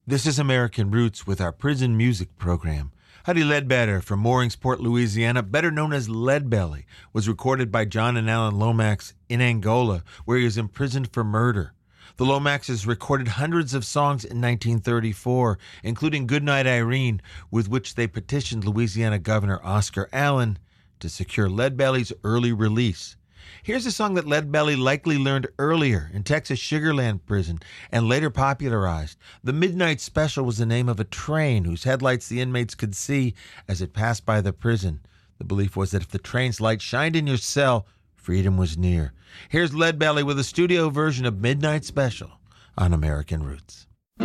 This is American Roots with our prison music program. Huddie Ledbetter from Mooringsport, Louisiana, better known as Leadbelly, was recorded by John and Alan Lomax in Angola, where he was imprisoned for murder. The Lomaxes recorded hundreds of songs in 1934, including Goodnight Irene, with which they petitioned Louisiana Governor Oscar Allen to secure Leadbelly's early release. Here's a song that Leadbelly likely learned earlier in Texas Sugar Land prison and later popularized. The Midnight Special was the name of a train whose headlights the inmates could see as it passed by the prison. The belief was that if the train's light shined in your cell, freedom was near. Here's Leadbelly with a studio version of Midnight Special on American Roots.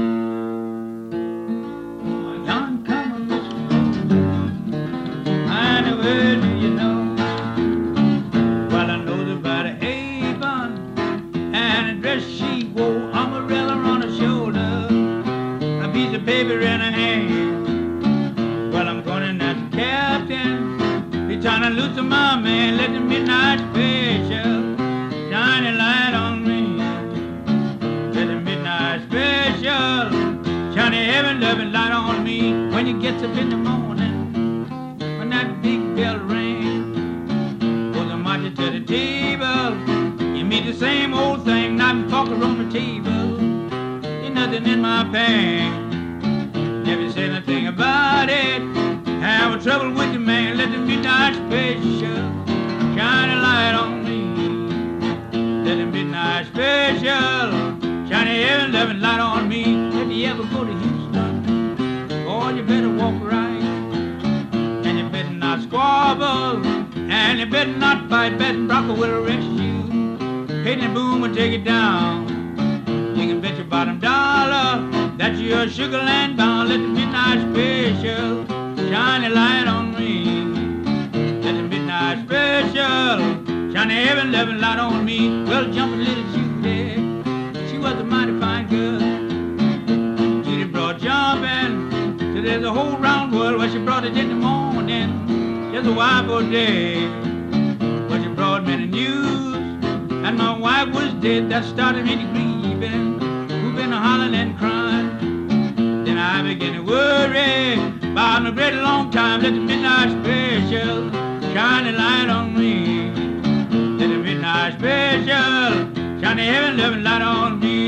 Paper in her hand. Well, I'm calling that captain. He's trying to loosen my man. Let the midnight special shine a light on me. Let the midnight special shine a heaven loving light on me. When you gets up in the morning, when that big bell rings, goes a march to the table. You meet the same old thing, knife and fork on the table. Ain't nothing in my pan. Never said nothing about it. Have a trouble with the man. Let the midnight special shine a light on me. Let the midnight special shine a heaven loving light on me. If you ever go to Houston, boy, you better walk right. And you better not squabble. And you better not fight. Betting Bronco will arrest you. Hitting boom will take it down. You can bet your bottom dollar that you're Sugar Land bound. Let the midnight special shine a light on me. Let the midnight special shine a heaven loving light on me. Well, jumping little Judy, she was a mighty fine girl. Judy brought jumping, so there's a whole round world. Well, she brought it in the morning, just a wife for a day. Well, she brought many news, and my wife was dead. That started me to grieving, whooping, hollering and crying. Then I began to worry about a great long time. Let the midnight special shine a light on me. Let the midnight special shine a heaven loving light on me.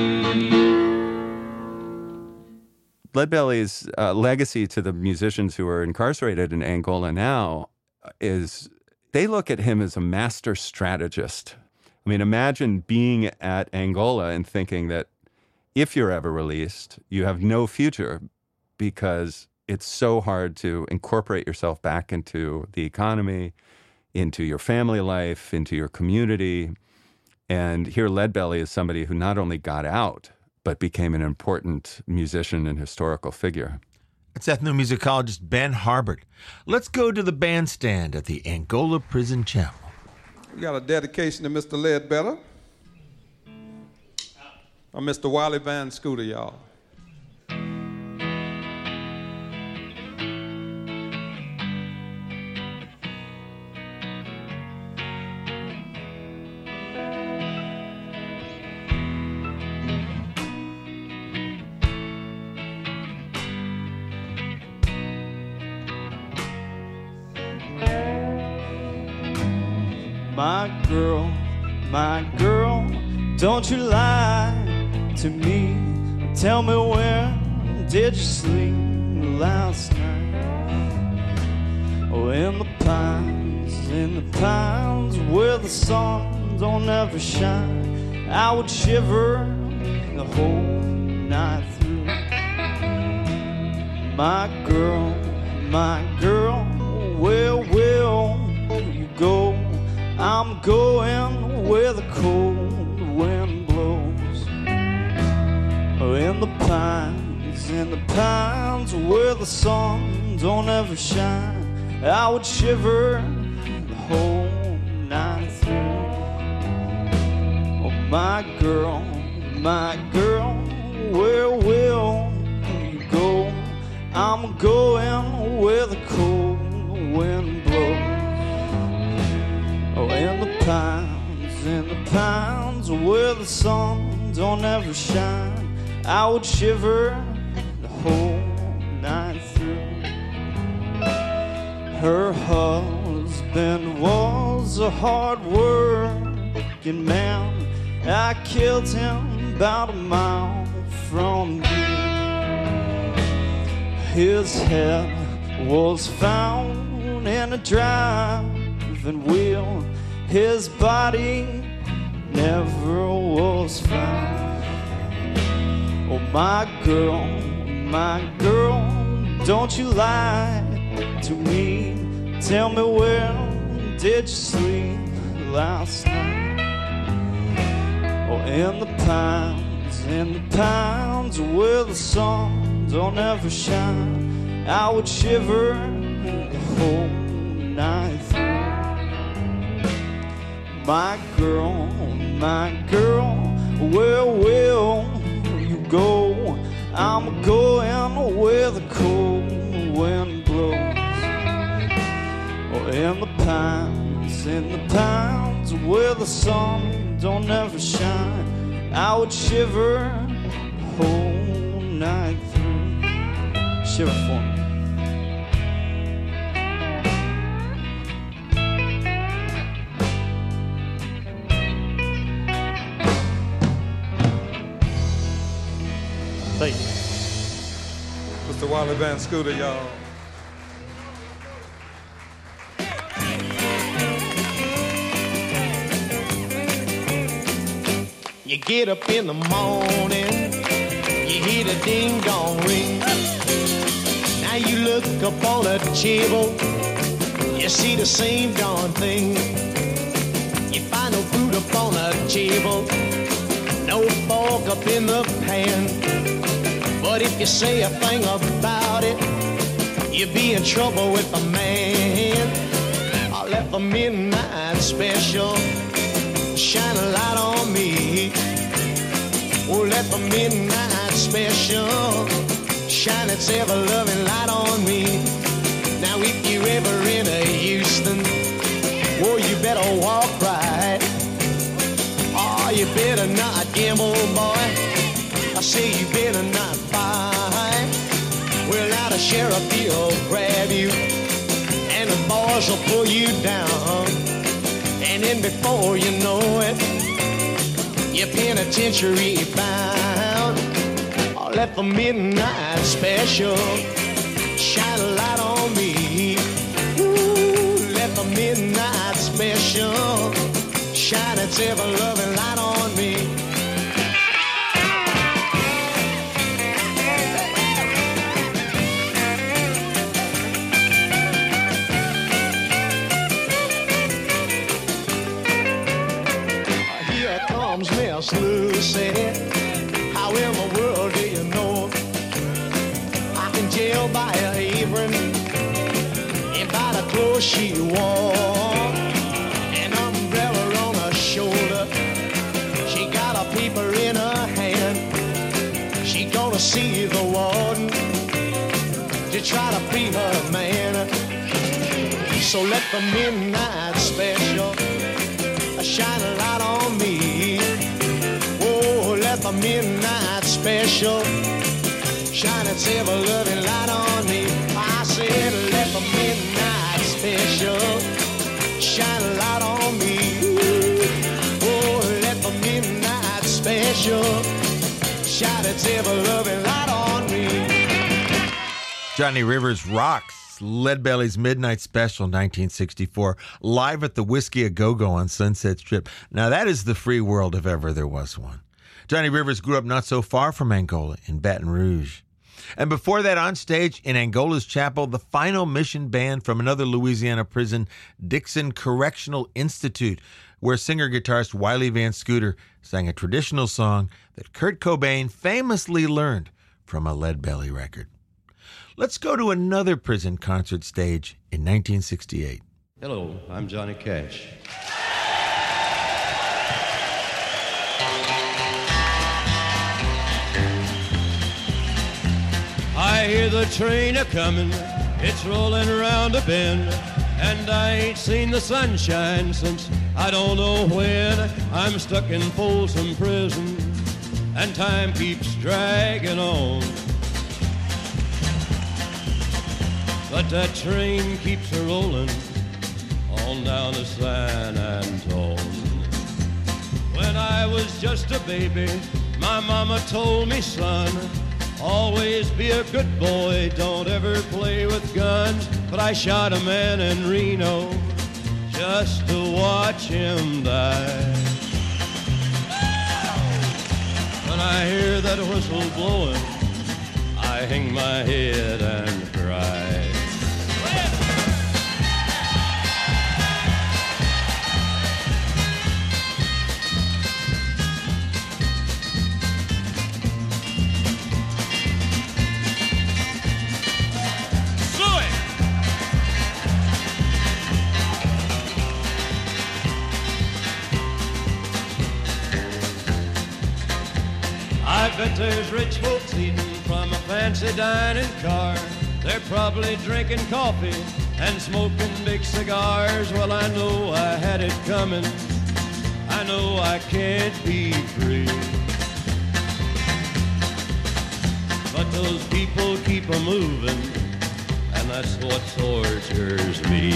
Leadbelly's legacy to the musicians who are incarcerated in Angola now is they look at him as a master strategist. I mean, imagine being at Angola and thinking that if you're ever released, you have no future because it's so hard to incorporate yourself back into the economy, into your family life, into your community. And here Leadbelly is somebody who not only got out, but became an important musician and historical figure. It's ethnomusicologist Ben Harbert. Let's go to the bandstand at the Angola Prison Chapel. We got a dedication to Mr. Leadbetter. I'm Mr. Wiley Van Scooter, y'all. My girl, don't you lie to me. Tell me where did you sleep last night? Oh, in the pines where the sun don't ever shine. I would shiver the whole night through. My girl, where will you go? I'm going where the cold wind blows. Oh, in the pines where the sun don't ever shine. I would shiver the whole night through. Oh, my girl, where will you go? I'm going where the cold wind blows. Oh, in the pines where the sun don't ever shine. I would shiver whole night through. Her husband was a hard-working man. I killed him about a mile from here. His head was found in a driving wheel. His body never was found. Oh, my girl, don't you lie to me. Tell me, where did you sleep last night? Oh, in the pines where the sun don't ever shine, I would shiver the whole night through. My girl, where will you go? I'm going where the cold wind blows. Oh, in the pines where the sun don't ever shine, I would shiver the whole night through. Shiver for me. Thank you. Mr. Wally Van Scooter, y'all. You get up in the morning, you hear the ding-dong ring. Now you look up on the table, you see the same darn thing. You find no food up on the table, no fork up in the pan. But if you say a thing about it, you'll be in trouble with a man. I left the midnight special shine a light on me. Oh, let the midnight special shine its ever-loving light on me. Now if you're ever in a Houston, oh, you better walk right. Oh, you better not gamble, boy. I say you better not fight. Well, now the sheriff, he'll grab you, and the boys will pull you down. And then before you know it, you're penitentiary bound. Oh, let the midnight special shine a light on me. Ooh, let the midnight special shine its ever-loving light on me. Miss Lucy, how in the world do you know I can jail by her apron and by the clothes she wore, an umbrella on her shoulder, she got a paper in her hand, she gonna see the warden to try to free her man. So let the midnight special shine a light on me. Oh, let the midnight special shine its ever-loving light on me. I said, let the midnight special shine a light on me. Oh, let the midnight special shine its ever-loving light on me. Johnny Rivers rocks Leadbelly's Midnight Special 1964, live at the Whiskey A Go-Go on Sunset Strip. Now that is the free world if ever there was one. Johnny Rivers grew up not so far from Angola, in Baton Rouge. And before that, on stage in Angola's chapel, the final mission band from another Louisiana prison, Dixon Correctional Institute, where singer-guitarist Wiley Van Scooter sang a traditional song that Kurt Cobain famously learned from a Leadbelly record. Let's go to another prison concert stage in 1968. Hello, I'm Johnny Cash. I hear the train a-comin', it's rolling around a bend, and I ain't seen the sunshine since I don't know when. I'm stuck in Folsom Prison, and time keeps dragging on. that train keeps a rolling on down to San Antone. When I was just a baby, my mama told me, son, always be a good boy, don't ever play with guns. But I shot a man in Reno just to watch him die. When I hear that whistle blowing, I hang my head and cry. I bet there's rich folks eating from a fancy dining car. They're probably drinking coffee and smoking big cigars. Well, I know I had it coming. I know I can't be free. But those people keep a moving, and that's what tortures me.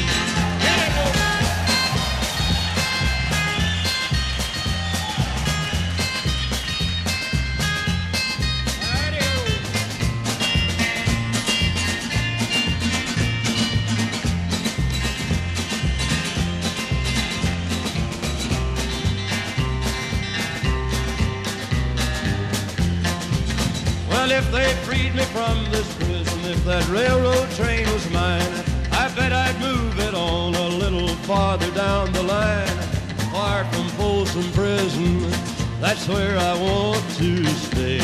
Well, if they freed me from this prison, if that railroad train was mine, I bet I'd move it on a little farther down the line. Far from Folsom Prison, that's where I want to stay.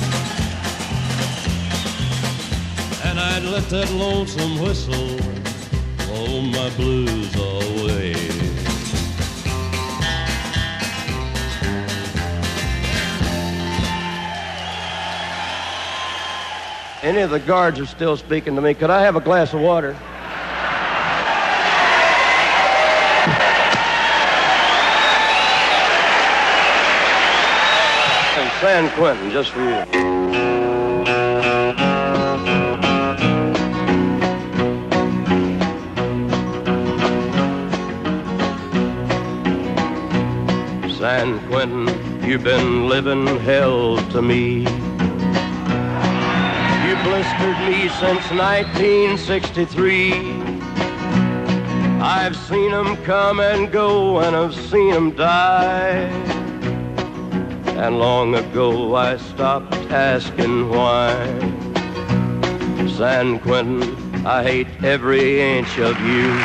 And I'd let that lonesome whistle blow my blues away. Any of the guards are still speaking to me. Could I have a glass of water? And San Quentin, just for you. San Quentin, you've been living hell to me. Blistered me since 1963. I've seen them come and go, and I've seen them die. And long ago I stopped asking why. San Quentin, I hate every inch of you.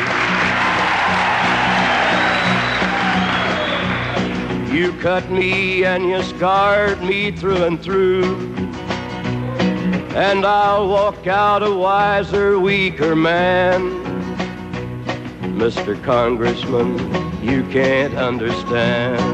You cut me and you scarred me through and through. And I'll walk out a wiser, weaker man. Mr. Congressman, you can't understand.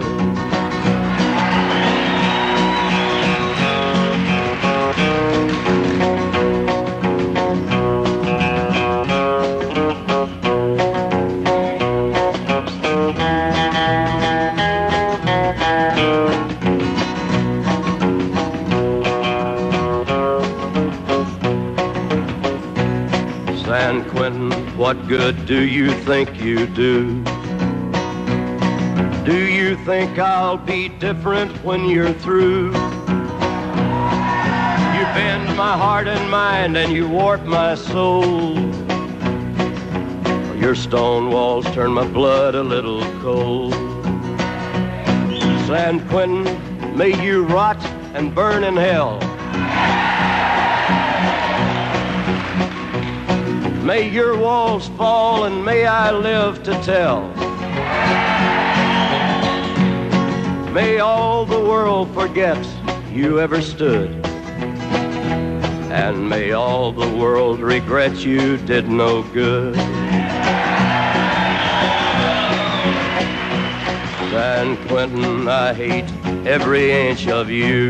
San Quentin, what good do you think you do? Do you think I'll be different when you're through? You bend my heart and mind and you warp my soul. Your stone walls turn my blood a little cold. San Quentin, may you rot and burn in hell. May your walls fall and may I live to tell. May all the world forget you ever stood. And may all the world regret you did no good. San Quentin, I hate every inch of you.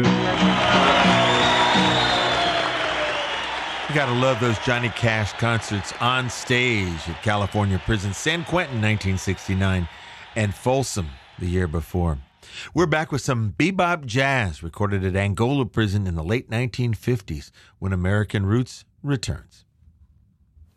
You gotta love those Johnny Cash concerts on stage at California Prison. San Quentin, 1969, and Folsom the year before. We're back with some bebop jazz recorded at Angola Prison in the late 1950s when American Roots returns.